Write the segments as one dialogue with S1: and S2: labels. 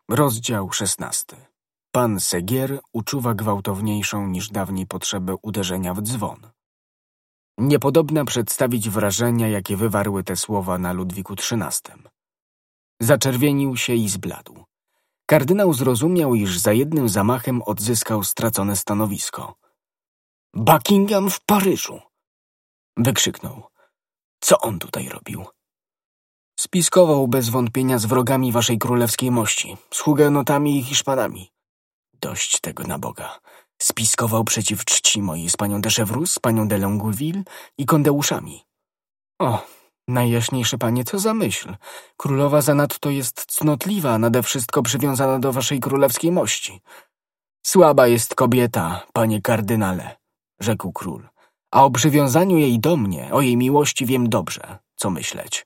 S1: Rozdział 16. Pan Segier uczuwa gwałtowniejszą niż dawniej potrzebę uderzenia w dzwon. Niepodobna przedstawić wrażenia, jakie wywarły te słowa na Ludwiku XIII. Zaczerwienił się i zbladł. Kardynał zrozumiał, iż za jednym zamachem odzyskał stracone stanowisko. Buckingham w Paryżu! Wykrzyknął. Co on tutaj robił? Spiskował bez wątpienia z wrogami waszej królewskiej mości, z hugenotami i Hiszpanami. Dość tego na Boga. Spiskował przeciw czci mojej z panią de Chevreuse, panią de Longueville i kondeuszami. O, najjaśniejszy panie, co za myśl. Królowa zanadto jest cnotliwa, a nade wszystko przywiązana do waszej królewskiej mości. Słaba jest kobieta, panie kardynale, rzekł król. A o przywiązaniu jej do mnie, o jej miłości wiem dobrze, co myśleć.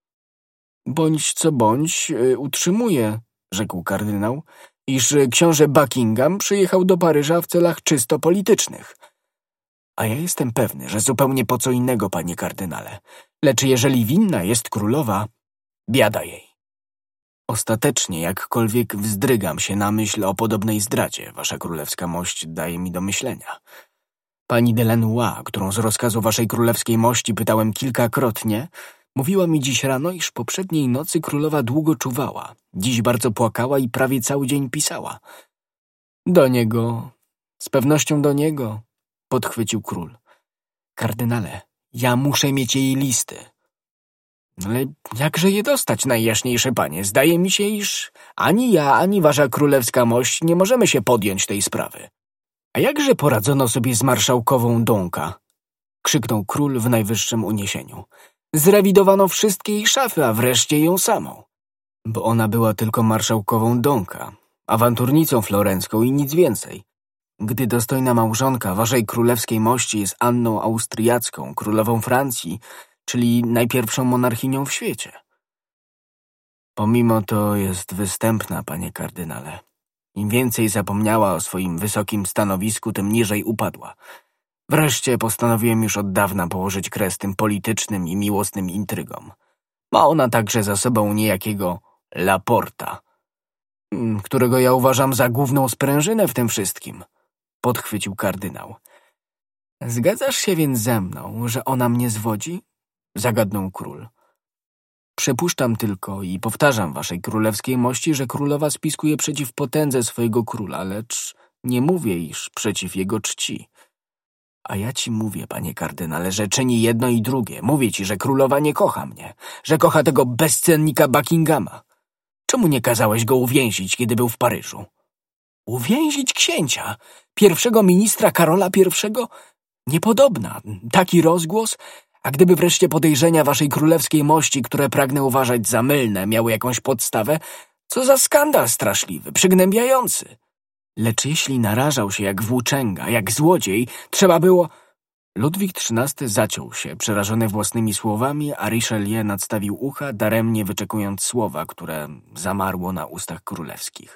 S1: Bądź co bądź, utrzymuję, rzekł kardynał, iż książę Buckingham przyjechał do Paryża w celach czysto politycznych. A ja jestem pewny, że zupełnie po co innego, panie kardynale. Lecz jeżeli winna jest królowa, biada jej. Ostatecznie, jakkolwiek wzdrygam się na myśl o podobnej zdradzie, wasza królewska mość daje mi do myślenia. Pani de Lanois, którą z rozkazu waszej królewskiej mości pytałem kilkakrotnie, mówiła mi dziś rano, iż poprzedniej nocy królowa długo czuwała, dziś bardzo płakała i prawie cały dzień pisała. Do niego, z pewnością do niego, podchwycił król. Kardynale, ja muszę mieć jej listy. Ale jakże je dostać, najjaśniejsze panie? Zdaje mi się, iż ani ja, ani wasza królewska mość nie możemy się podjąć tej sprawy. A jakże poradzono sobie z marszałkową Donka? Krzyknął król w najwyższym uniesieniu. Zrewidowano wszystkie jej szafy, a wreszcie ją samą. Bo ona była tylko marszałkową Donka, awanturnicą florencką i nic więcej. Gdy dostojna małżonka waszej królewskiej mości jest Anną Austriacką, królową Francji, czyli najpierwszą monarchinią w świecie. Pomimo to jest występna, panie kardynale. Im więcej zapomniała o swoim wysokim stanowisku, tym niżej upadła. Wreszcie postanowiłem już od dawna położyć kres tym politycznym i miłosnym intrygom. Ma ona także za sobą niejakiego Laporta, którego ja uważam za główną sprężynę w tym wszystkim, podchwycił kardynał. Zgadzasz się więc ze mną, że ona mnie zwodzi? Zagadnął król. Przypuszczam tylko i powtarzam waszej królewskiej mości, że królowa spiskuje przeciw potędze swojego króla, lecz nie mówię, iż przeciw jego czci. A ja ci mówię, panie kardynale, że czyni jedno i drugie. Mówię ci, że królowa nie kocha mnie, że kocha tego bezcennika Buckinghama. Czemu nie kazałeś go uwięzić, kiedy był w Paryżu? Uwięzić księcia, pierwszego ministra Karola I? Niepodobna, taki rozgłos. A gdyby wreszcie podejrzenia waszej królewskiej mości, które pragnę uważać za mylne, miały jakąś podstawę, co za skandal straszliwy, przygnębiający. Lecz jeśli narażał się jak włóczęga, jak złodziej, trzeba było... Ludwik XIII zaciął się, przerażony własnymi słowami, a Richelieu nadstawił ucha, daremnie wyczekując słowa, które zamarło na ustach królewskich.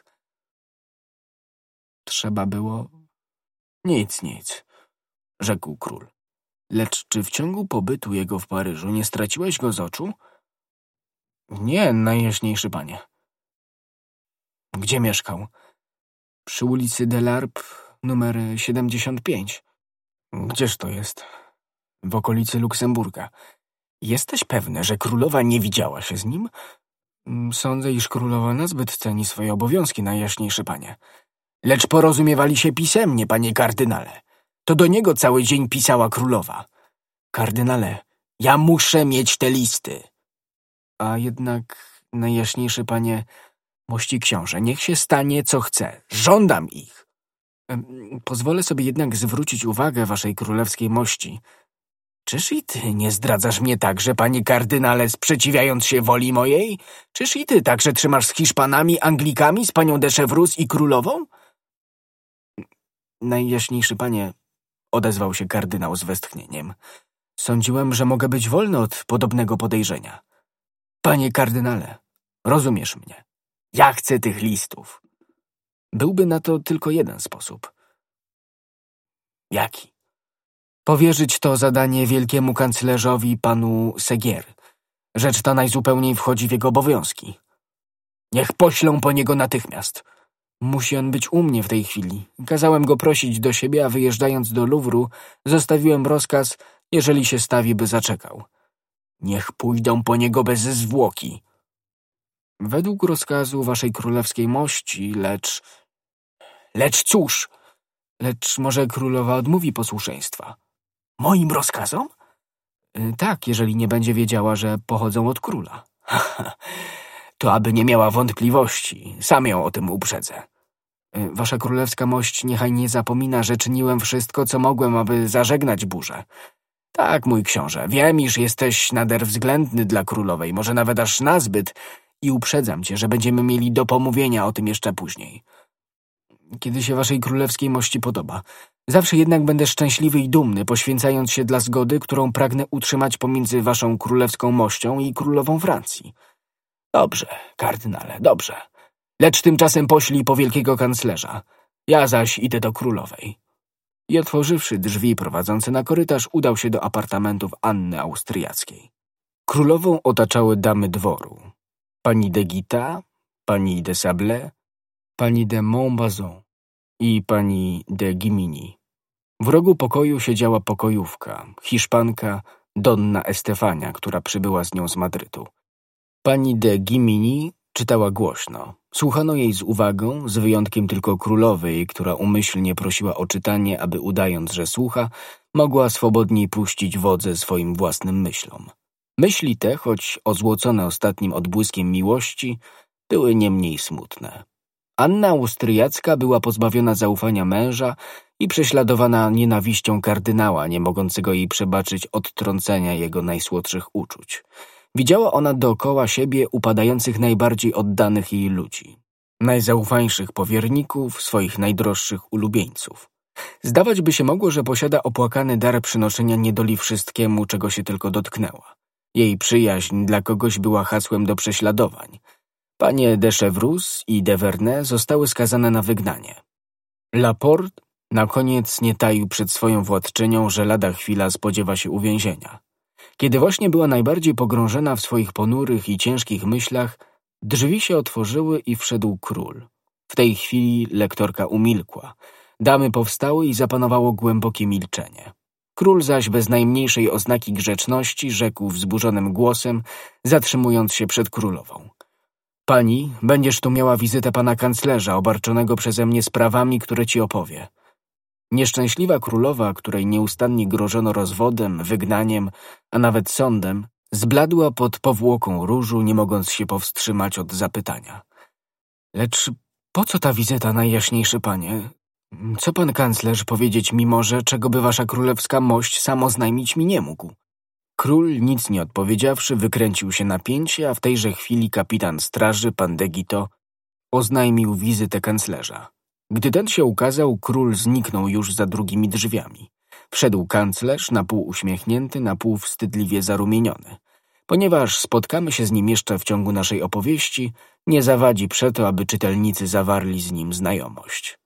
S1: Trzeba było... Nic, rzekł król. Lecz czy w ciągu pobytu jego w Paryżu nie straciłeś go z oczu? Nie, najjaśniejszy panie. Gdzie mieszkał? Przy ulicy Delarp, numer 75. Gdzież to jest? W okolicy Luksemburga. Jesteś pewny, że królowa nie widziała się z nim? Sądzę, iż królowa nazbyt ceni swoje obowiązki, najjaśniejszy panie. Lecz porozumiewali się pisemnie, panie kardynale. To do niego cały dzień pisała królowa. Kardynale, ja muszę mieć te listy. A jednak, najjaśniejszy panie, mości książę, niech się stanie, co chce. Żądam ich. Pozwolę sobie jednak zwrócić uwagę waszej królewskiej mości. Czyż i ty nie zdradzasz mnie także, panie kardynale, sprzeciwiając się woli mojej? Czyż i ty także trzymasz z Hiszpanami, Anglikami, z panią de Chevreuse i królową? Najjaśniejszy panie, odezwał się kardynał z westchnieniem. Sądziłem, że mogę być wolny od podobnego podejrzenia. Panie kardynale, rozumiesz mnie. Ja chcę tych listów. Byłby na to tylko jeden sposób. Jaki? Powierzyć to zadanie wielkiemu kanclerzowi panu Segier. Rzecz ta najzupełniej wchodzi w jego obowiązki. Niech poślą po niego natychmiast. Musi on być u mnie w tej chwili. Kazałem go prosić do siebie, a wyjeżdżając do Luwru, zostawiłem rozkaz, jeżeli się stawi, by zaczekał. Niech pójdą po niego bez zwłoki. Według rozkazu waszej królewskiej mości, lecz... Lecz cóż? Lecz może królowa odmówi posłuszeństwa. Moim rozkazom? Tak, jeżeli nie będzie wiedziała, że pochodzą od króla. To aby nie miała wątpliwości, sam ją o tym uprzedzę. Wasza królewska mość niechaj nie zapomina, że czyniłem wszystko, co mogłem, aby zażegnać burzę. Tak, mój książę, wiem, iż jesteś nader względny dla królowej, może nawet aż nazbyt, i uprzedzam cię, że będziemy mieli do pomówienia o tym jeszcze później. Kiedy się waszej królewskiej mości podoba. Zawsze jednak będę szczęśliwy i dumny, poświęcając się dla zgody, którą pragnę utrzymać pomiędzy waszą królewską mością i królową Francji. Dobrze, kardynale, dobrze. Lecz tymczasem poślij po wielkiego kanclerza. Ja zaś idę do królowej. I otworzywszy drzwi prowadzące na korytarz, udał się do apartamentów Anny Austriackiej. Królową otaczały damy dworu. Pani de Guita, pani de Sablé, pani de Montbazon i pani de Gimini. W rogu pokoju siedziała pokojówka, Hiszpanka Donna Estefania, która przybyła z nią z Madrytu. Pani de Gimini czytała głośno. Słuchano jej z uwagą, z wyjątkiem tylko królowej, która umyślnie prosiła o czytanie, aby udając, że słucha, mogła swobodniej puścić wodze swoim własnym myślom. Myśli te, choć ozłocone ostatnim odbłyskiem miłości, były nie mniej smutne. Anna Austriacka była pozbawiona zaufania męża i prześladowana nienawiścią kardynała, nie mogącego jej przebaczyć odtrącenia jego najsłodszych uczuć. Widziała ona dookoła siebie upadających najbardziej oddanych jej ludzi, najzaufańszych powierników, swoich najdroższych ulubieńców. Zdawać by się mogło, że posiada opłakany dar przynoszenia niedoli wszystkiemu, czego się tylko dotknęła. Jej przyjaźń dla kogoś była hasłem do prześladowań. Panie de Chevreuse i de Vernet zostały skazane na wygnanie. Laporte na koniec nie taił przed swoją władczynią, że lada chwila spodziewa się uwięzienia. Kiedy właśnie była najbardziej pogrążona w swoich ponurych i ciężkich myślach, drzwi się otworzyły i wszedł król. W tej chwili lektorka umilkła. Damy powstały i zapanowało głębokie milczenie. Król zaś bez najmniejszej oznaki grzeczności rzekł wzburzonym głosem, zatrzymując się przed królową. Pani, będziesz tu miała wizytę pana kanclerza, obarczonego przeze mnie sprawami, które ci opowie. Nieszczęśliwa królowa, której nieustannie grożono rozwodem, wygnaniem, a nawet sądem, zbladła pod powłoką różu, nie mogąc się powstrzymać od zapytania. Lecz po co ta wizyta, najjaśniejszy panie? Co pan kanclerz powiedzieć mi może, czego by wasza królewska mość sam oznajmić mi nie mógł? Król, nic nie odpowiedziawszy, wykręcił się na pięcie, a w tejże chwili kapitan straży, pan de Guito, oznajmił wizytę kanclerza. Gdy ten się ukazał, król zniknął już za drugimi drzwiami. Wszedł kanclerz, na pół uśmiechnięty, na pół wstydliwie zarumieniony. Ponieważ spotkamy się z nim jeszcze w ciągu naszej opowieści, nie zawadzi przeto, aby czytelnicy zawarli z nim znajomość.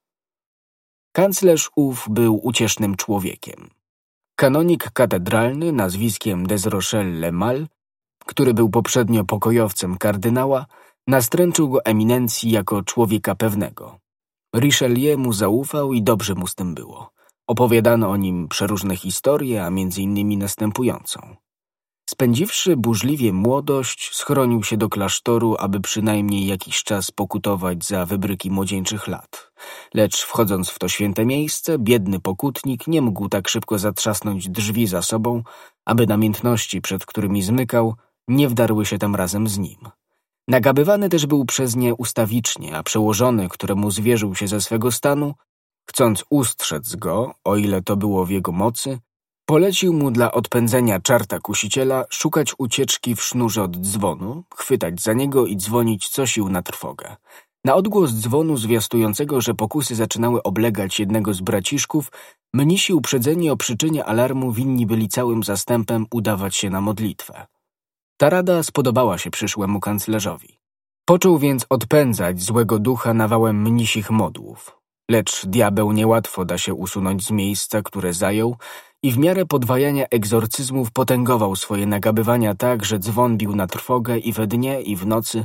S1: Kanclerz ów był uciesznym człowiekiem. Kanonik katedralny nazwiskiem Desrochelles-le-Mal, który był poprzednio pokojowcem kardynała, nastręczył go eminencji jako człowieka pewnego. Richelieu mu zaufał i dobrze mu z tym było. Opowiadano o nim przeróżne historie, a między innymi następującą. Spędziwszy burzliwie młodość, schronił się do klasztoru, aby przynajmniej jakiś czas pokutować za wybryki młodzieńczych lat. Lecz wchodząc w to święte miejsce, biedny pokutnik nie mógł tak szybko zatrzasnąć drzwi za sobą, aby namiętności, przed którymi zmykał, nie wdarły się tam razem z nim. Nagabywany też był przez nie ustawicznie, a przełożony, któremu zwierzył się ze swego stanu, chcąc ustrzec go, o ile to było w jego mocy, polecił mu dla odpędzenia czarta kusiciela szukać ucieczki w sznurze od dzwonu, chwytać za niego i dzwonić co sił na trwogę. Na odgłos dzwonu zwiastującego, że pokusy zaczynały oblegać jednego z braciszków, mnisi uprzedzeni o przyczynie alarmu winni byli całym zastępem udawać się na modlitwę. Ta rada spodobała się przyszłemu kanclerzowi. Począł więc odpędzać złego ducha nawałem mnisich modłów. Lecz diabeł niełatwo da się usunąć z miejsca, które zajął, i w miarę podwajania egzorcyzmów potęgował swoje nagabywania tak, że dzwon bił na trwogę i we dnie, i w nocy,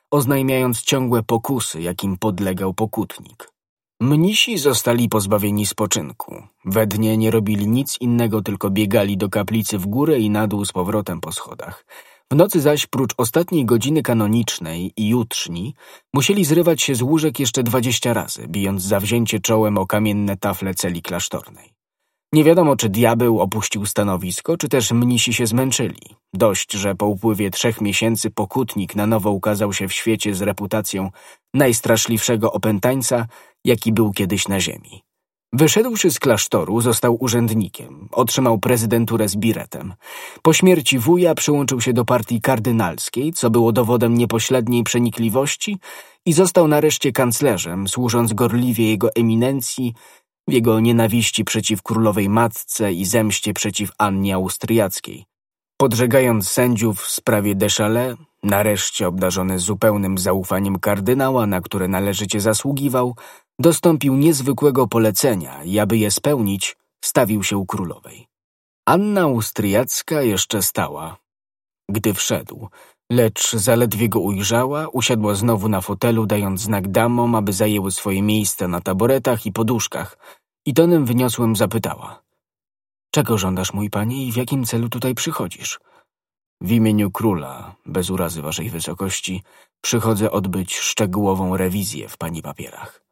S1: oznajmiając ciągłe pokusy, jakim podlegał pokutnik. Mnisi zostali pozbawieni spoczynku. We dnie nie robili nic innego, tylko biegali do kaplicy w górę i na dół z powrotem po schodach. W nocy zaś, prócz ostatniej godziny kanonicznej i jutrzni, musieli zrywać się z łóżek jeszcze 20 razy, bijąc zawzięcie czołem o kamienne tafle celi klasztornej. Nie wiadomo, czy diabeł opuścił stanowisko, czy też mnisi się zmęczyli. Dość, że po upływie 3 miesięcy pokutnik na nowo ukazał się w świecie z reputacją najstraszliwszego opętańca, jaki był kiedyś na ziemi. Wyszedłszy z klasztoru, został urzędnikiem, otrzymał prezydenturę z biretem. Po śmierci wuja przyłączył się do partii kardynalskiej, co było dowodem niepośredniej przenikliwości, i został nareszcie kanclerzem, służąc gorliwie jego eminencji, w jego nienawiści przeciw królowej matce i zemście przeciw Annie Austriackiej. Podżegając sędziów w sprawie de Chalais, nareszcie obdarzony zupełnym zaufaniem kardynała, na które należycie zasługiwał, dostąpił niezwykłego polecenia i aby je spełnić, stawił się u królowej. Anna Austriacka jeszcze stała, gdy wszedł, lecz zaledwie go ujrzała, usiadła znowu na fotelu, dając znak damom, aby zajęły swoje miejsca na taboretach i poduszkach, i tonem wyniosłym zapytała: „Czego żądasz, mój panie, i w jakim celu tutaj przychodzisz?” „W imieniu króla, bez urazy waszej wysokości, przychodzę odbyć szczegółową rewizję w pani papierach.”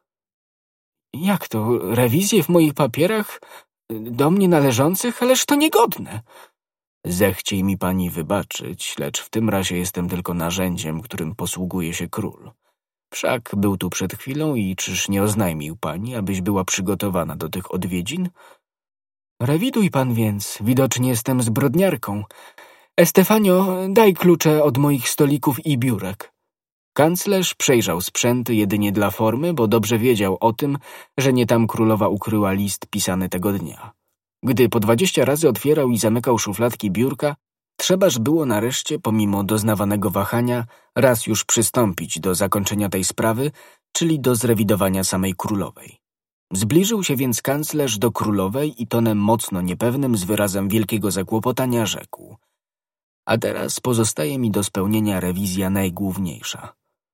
S1: „Jak to, rewizję w moich papierach? Do mnie należących? Ależ to niegodne!” „Zechciej mi pani wybaczyć, lecz w tym razie jestem tylko narzędziem, którym posługuje się król. Wszak był tu przed chwilą i czyż nie oznajmił pani, abyś była przygotowana do tych odwiedzin?” „Rewiduj pan więc, widocznie jestem zbrodniarką. Estefanio, daj klucze od moich stolików i biurek.” Kanclerz przejrzał sprzęty jedynie dla formy, bo dobrze wiedział o tym, że nie tam królowa ukryła list pisany tego dnia. Gdy po 20 razy otwierał i zamykał szufladki biurka, trzebaż było nareszcie, pomimo doznawanego wahania, raz już przystąpić do zakończenia tej sprawy, czyli do zrewidowania samej królowej. Zbliżył się więc kanclerz do królowej i tonem mocno niepewnym, z wyrazem wielkiego zakłopotania rzekł: „A teraz pozostaje mi do spełnienia rewizja najgłówniejsza.”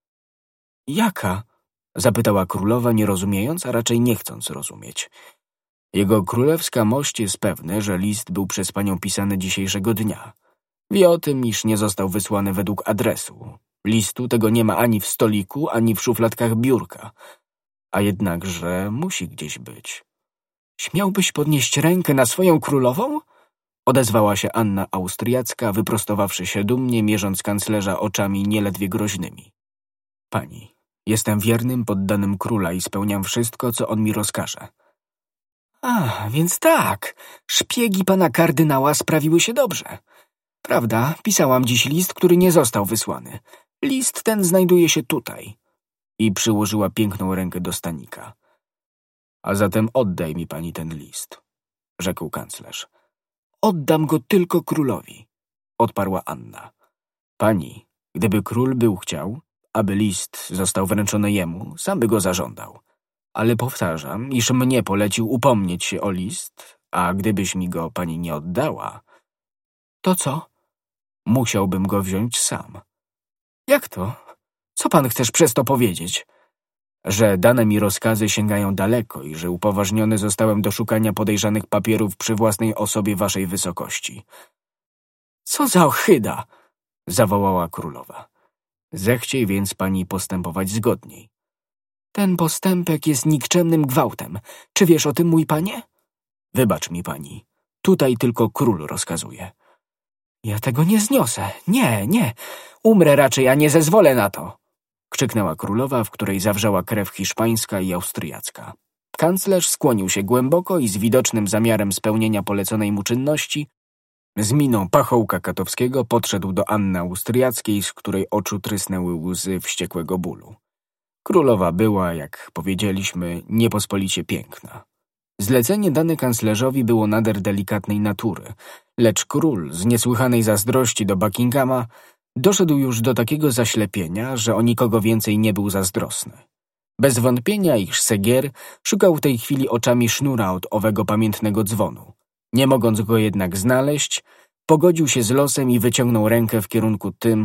S1: „Jaka?” zapytała królowa, nie rozumiejąc, a raczej nie chcąc rozumieć. „Jego królewska mość jest pewny, że list był przez panią pisany dzisiejszego dnia. Wie o tym, iż nie został wysłany według adresu. Listu tego nie ma ani w stoliku, ani w szufladkach biurka. A jednakże musi gdzieś być.” „Śmiałbyś podnieść rękę na swoją królową?” odezwała się Anna Austriacka, wyprostowawszy się dumnie, mierząc kanclerza oczami nieledwie groźnymi. „Pani, jestem wiernym poddanym króla i spełniam wszystko, co on mi rozkaże.” „A, więc tak, szpiegi pana kardynała sprawiły się dobrze. Prawda, pisałam dziś list, który nie został wysłany. List ten znajduje się tutaj.” I przyłożyła piękną rękę do stanika. „A zatem oddaj mi pani ten list”, rzekł kanclerz. „Oddam go tylko królowi”, odparła Anna. „Pani, gdyby król był chciał, aby list został wręczony jemu, sam by go zażądał. Ale powtarzam, iż mnie polecił upomnieć się o list, a gdybyś mi go pani nie oddała...” „To co?” „Musiałbym go wziąć sam”. „Jak to? Co pan chcesz przez to powiedzieć?” „Że dane mi rozkazy sięgają daleko i że upoważniony zostałem do szukania podejrzanych papierów przy własnej osobie waszej wysokości.” „Co za ohyda!” zawołała królowa. „Zechciej więc pani postępować zgodniej.” „Ten postępek jest nikczemnym gwałtem. Czy wiesz o tym, mój panie?” „Wybacz mi pani, tutaj tylko król rozkazuje.” „Ja tego nie zniosę. Nie. Umrę raczej, a nie zezwolę na to”, krzyknęła królowa, w której zawrzała krew hiszpańska i austriacka. Kanclerz skłonił się głęboko i z widocznym zamiarem spełnienia poleconej mu czynności, z miną pachołka katowskiego podszedł do Anny Austriackiej, z której oczu trysnęły łzy wściekłego bólu. Królowa była, jak powiedzieliśmy, niepospolicie piękna. Zlecenie dane kanclerzowi było nader delikatnej natury, lecz król z niesłychanej zazdrości do Buckinghama doszedł już do takiego zaślepienia, że o nikogo więcej nie był zazdrosny. Bez wątpienia, iż Seguier szukał w tej chwili oczami sznura od owego pamiętnego dzwonu. Nie mogąc go jednak znaleźć, pogodził się z losem i wyciągnął rękę w kierunku tym,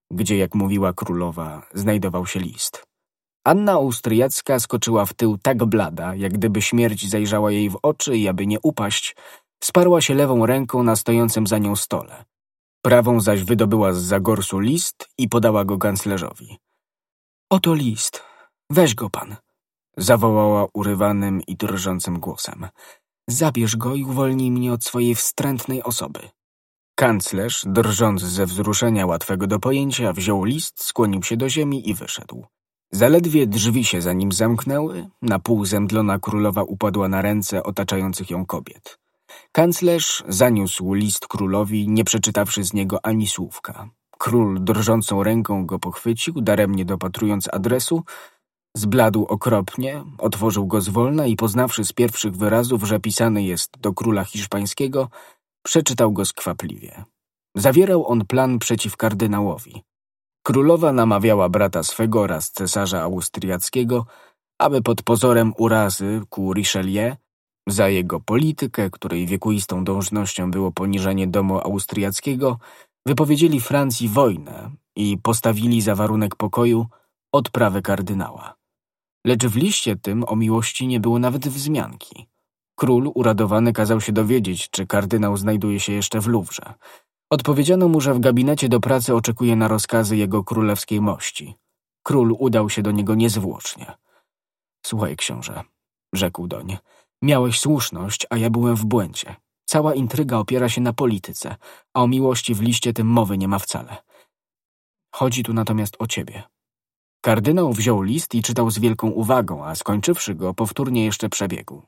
S1: gdzie, jak mówiła królowa, znajdował się list. Anna Austriacka skoczyła w tył tak blada, jak gdyby śmierć zajrzała jej w oczy i aby nie upaść, wsparła się lewą ręką na stojącym za nią stole. Prawą zaś wydobyła z zagorsu list i podała go kanclerzowi. Oto list. Weź go pan, zawołała urywanym i drżącym głosem. Zabierz go i uwolnij mnie od swojej wstrętnej osoby. Kanclerz, drżąc ze wzruszenia łatwego do pojęcia, wziął list, skłonił się do ziemi i wyszedł. Zaledwie drzwi się za nim zamknęły, na pół zemdlona królowa upadła na ręce otaczających ją kobiet. Kanclerz zaniósł list królowi, nie przeczytawszy z niego ani słówka. Król drżącą ręką go pochwycił, daremnie dopatrując adresu, zbladł okropnie, otworzył go zwolna i poznawszy z pierwszych wyrazów, że pisany jest do króla hiszpańskiego, przeczytał go skwapliwie. Zawierał on plan przeciw kardynałowi. Królowa namawiała brata swego oraz cesarza austriackiego, aby pod pozorem urazy ku Richelieu za jego politykę, której wiekuistą dążnością było poniżenie domu austriackiego, wypowiedzieli Francji wojnę i postawili za warunek pokoju odprawę kardynała. Lecz w liście tym o miłości nie było nawet wzmianki. Król uradowany kazał się dowiedzieć, czy kardynał znajduje się jeszcze w Luwrze. Odpowiedziano mu, że w gabinecie do pracy oczekuje na rozkazy jego królewskiej mości. Król udał się do niego niezwłocznie. Słuchaj, książę, rzekł doń, miałeś słuszność, a ja byłem w błędzie. Cała intryga opiera się na polityce, a o miłości w liście tym mowy nie ma wcale. Chodzi tu natomiast o ciebie. Kardynał wziął list i czytał z wielką uwagą, a skończywszy go, powtórnie jeszcze przebiegł.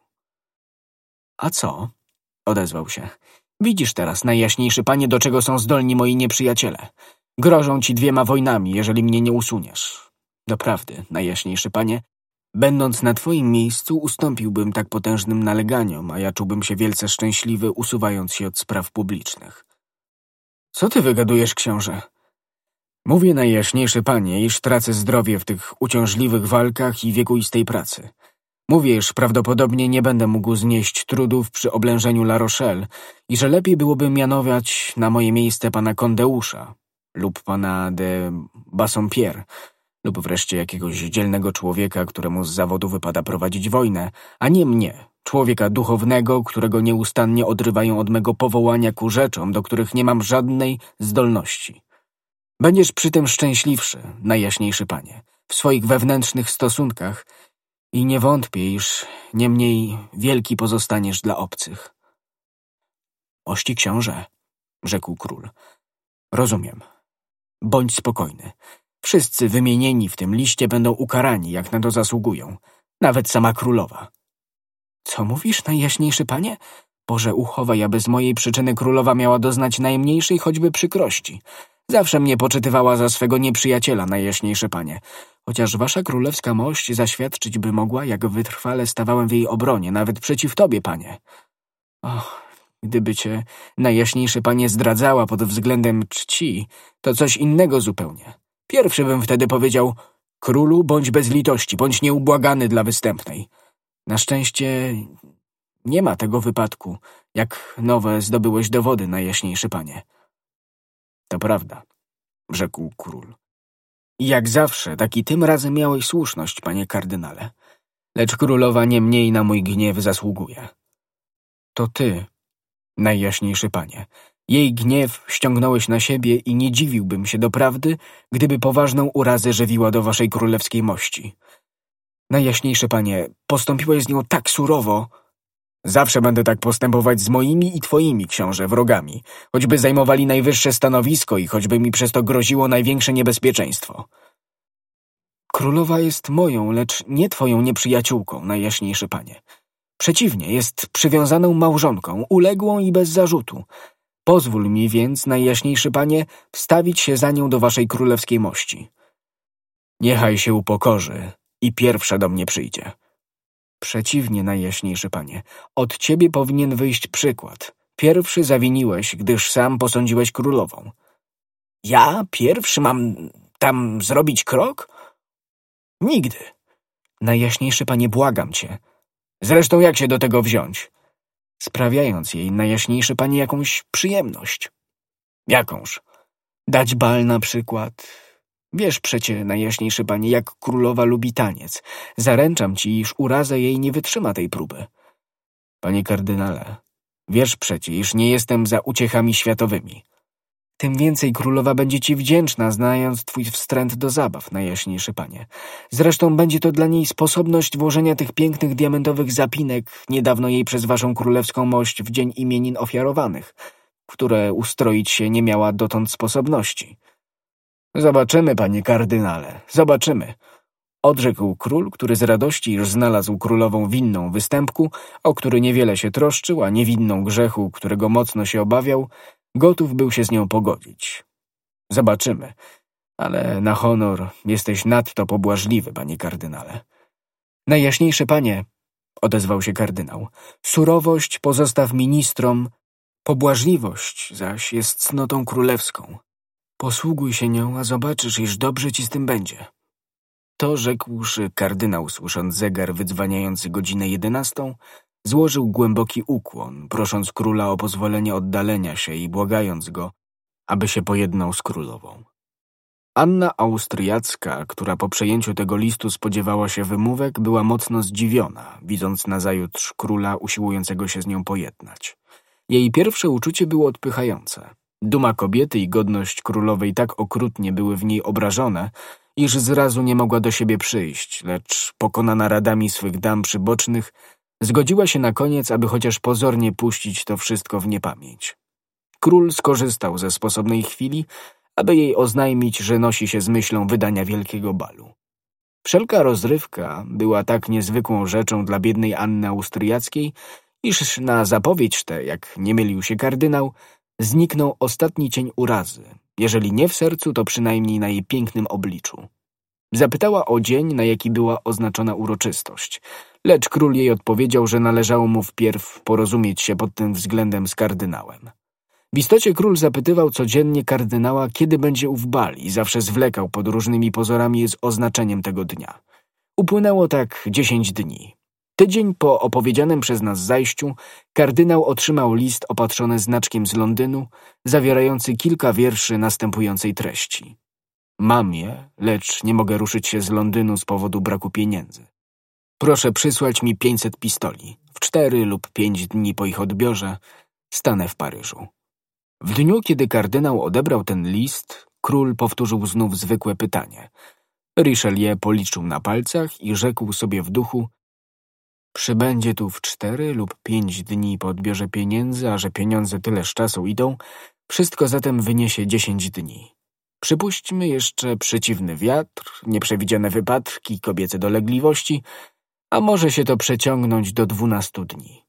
S1: A co? Odezwał się. Widzisz teraz, najjaśniejszy panie, do czego są zdolni moi nieprzyjaciele. Grożą ci 2 wojnami, jeżeli mnie nie usuniesz. Doprawdy, najjaśniejszy panie, będąc na twoim miejscu, ustąpiłbym tak potężnym naleganiom, a ja czułbym się wielce szczęśliwy, usuwając się od spraw publicznych. Co ty wygadujesz, książę? Mówię, najjaśniejszy panie, iż tracę zdrowie w tych uciążliwych walkach i wiekuistej pracy. Mówię, iż prawdopodobnie nie będę mógł znieść trudów przy oblężeniu La Rochelle i że lepiej byłoby mianować na moje miejsce pana Kondeusza lub pana de Bassompierre lub wreszcie jakiegoś dzielnego człowieka, któremu z zawodu wypada prowadzić wojnę, a nie mnie, człowieka duchownego, którego nieustannie odrywają od mego powołania ku rzeczom, do których nie mam żadnej zdolności. Będziesz przy tym szczęśliwszy, najjaśniejszy panie, w swoich wewnętrznych stosunkach i nie wątpię, iż niemniej wielki pozostaniesz dla obcych. Mości książę, rzekł król. Rozumiem. Bądź spokojny. Wszyscy wymienieni w tym liście będą ukarani, jak na to zasługują. Nawet sama królowa. Co mówisz, najjaśniejszy panie? Boże, uchowaj, aby z mojej przyczyny królowa miała doznać najmniejszej choćby przykrości. Zawsze mnie poczytywała za swego nieprzyjaciela, najjaśniejszy panie. Chociaż wasza królewska mość zaświadczyć by mogła, jak wytrwale stawałem w jej obronie, nawet przeciw tobie, panie. Och, gdyby cię, najjaśniejszy panie, zdradzała pod względem czci, to coś innego zupełnie. Pierwszy bym wtedy powiedział, królu, bądź bez litości, bądź nieubłagany dla występnej. Na szczęście nie ma tego wypadku, jak nowe zdobyłeś dowody, najjaśniejszy panie. To prawda, rzekł król. I jak zawsze, tak i tym razem miałeś słuszność, panie kardynale. Lecz królowa nie mniej na mój gniew zasługuje. To ty, najjaśniejszy panie, jej gniew ściągnąłeś na siebie i nie dziwiłbym się doprawdy, gdyby poważną urazę żywiła do waszej królewskiej mości. Najjaśniejszy panie, postąpiłeś z nią tak surowo. Zawsze będę tak postępować z moimi i twoimi, książę, wrogami, choćby zajmowali najwyższe stanowisko i choćby mi przez to groziło największe niebezpieczeństwo. Królowa jest moją, lecz nie twoją nieprzyjaciółką, najjaśniejszy panie. Przeciwnie, jest przywiązaną małżonką, uległą i bez zarzutu. Pozwól mi więc, najjaśniejszy panie, wstawić się za nią do waszej królewskiej mości. Niechaj się upokorzy i pierwsza do mnie przyjdzie. Przeciwnie, najjaśniejszy panie, od ciebie powinien wyjść przykład. Pierwszy zawiniłeś, gdyż sam posądziłeś królową. Ja pierwszy mam tam zrobić krok? Nigdy. Najjaśniejszy panie, błagam cię. Zresztą jak się do tego wziąć? Sprawiając jej, najjaśniejszy panie, jakąś przyjemność. Jakąż? Dać bal na przykład. Wiesz przecie, najjaśniejszy panie, jak królowa lubi taniec. Zaręczam ci, iż uraza jej nie wytrzyma tej próby. Panie kardynale, wiesz przecie, iż nie jestem za uciechami światowymi. Tym więcej królowa będzie ci wdzięczna, znając twój wstręt do zabaw, najjaśniejszy panie. Zresztą będzie to dla niej sposobność włożenia tych pięknych diamentowych zapinek, niedawno jej przez waszą królewską mość w dzień imienin ofiarowanych, które ustroić się nie miała dotąd sposobności. Zobaczymy, panie kardynale, zobaczymy. Odrzekł król, który z radości, iż znalazł królową winną występku, o który niewiele się troszczył, a niewinną grzechu, którego mocno się obawiał, gotów był się z nią pogodzić. Zobaczymy, ale na honor jesteś nadto pobłażliwy, panie kardynale. Najjaśniejszy panie, odezwał się kardynał, surowość pozostaw ministrom, pobłażliwość zaś jest cnotą królewską. Posługuj się nią, a zobaczysz, iż dobrze ci z tym będzie. To rzekłszy kardynał, słysząc zegar wydzwaniający godzinę 11, złożył głęboki ukłon, prosząc króla o pozwolenie oddalenia się i błagając go, aby się pojednał z królową. Anna Austriacka, która po przejęciu tego listu spodziewała się wymówek, była mocno zdziwiona, widząc nazajutrz króla usiłującego się z nią pojednać. Jej pierwsze uczucie było odpychające. Duma kobiety i godność królowej tak okrutnie były w niej obrażone, iż zrazu nie mogła do siebie przyjść, lecz pokonana radami swych dam przybocznych, zgodziła się na koniec, aby chociaż pozornie puścić to wszystko w niepamięć. Król skorzystał ze sposobnej chwili, aby jej oznajmić, że nosi się z myślą wydania wielkiego balu. Wszelka rozrywka była tak niezwykłą rzeczą dla biednej Anny Austriackiej, iż na zapowiedź tę, jak nie mylił się kardynał, zniknął ostatni cień urazy, jeżeli nie w sercu, to przynajmniej na jej pięknym obliczu. Zapytała o dzień, na jaki była oznaczona uroczystość, lecz król jej odpowiedział, że należało mu wpierw porozumieć się pod tym względem z kardynałem. W istocie król zapytywał codziennie kardynała, kiedy będzie ów bal i zawsze zwlekał pod różnymi pozorami z oznaczeniem tego dnia. Upłynęło tak 10 dni. Tydzień po opowiedzianym przez nas zajściu kardynał otrzymał list opatrzony znaczkiem z Londynu, zawierający kilka wierszy następującej treści. Mam je, lecz nie mogę ruszyć się z Londynu z powodu braku pieniędzy. Proszę przysłać mi 500 pistoli. W 4 lub 5 dni po ich odbiorze stanę w Paryżu. W dniu, kiedy kardynał odebrał ten list, król powtórzył znów zwykłe pytanie. Richelieu policzył na palcach i rzekł sobie w duchu: przybędzie tu w 4 lub 5 dni po odbiorze pieniędzy, a że pieniądze tyleż czasu idą, wszystko zatem wyniesie 10 dni. Przypuśćmy jeszcze przeciwny wiatr, nieprzewidziane wypadki, kobiece dolegliwości, a może się to przeciągnąć do 12 dni.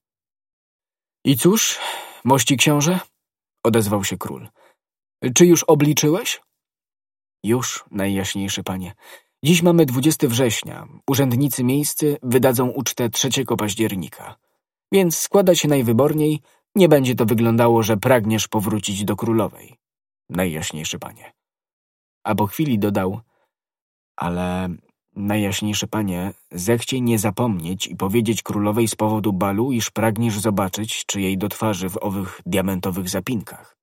S1: I cóż, mości książę? Odezwał się król. Czy już obliczyłeś? Już, najjaśniejszy panie. Dziś mamy 20 września. Urzędnicy miejscy wydadzą ucztę 3 października. Więc składa się najwyborniej, nie będzie to wyglądało, że pragniesz powrócić do królowej. Najjaśniejszy panie. A po chwili dodał, ale najjaśniejszy panie, zechciej nie zapomnieć i powiedzieć królowej z powodu balu, iż pragniesz zobaczyć, czy jej do twarzy w owych diamentowych zapinkach.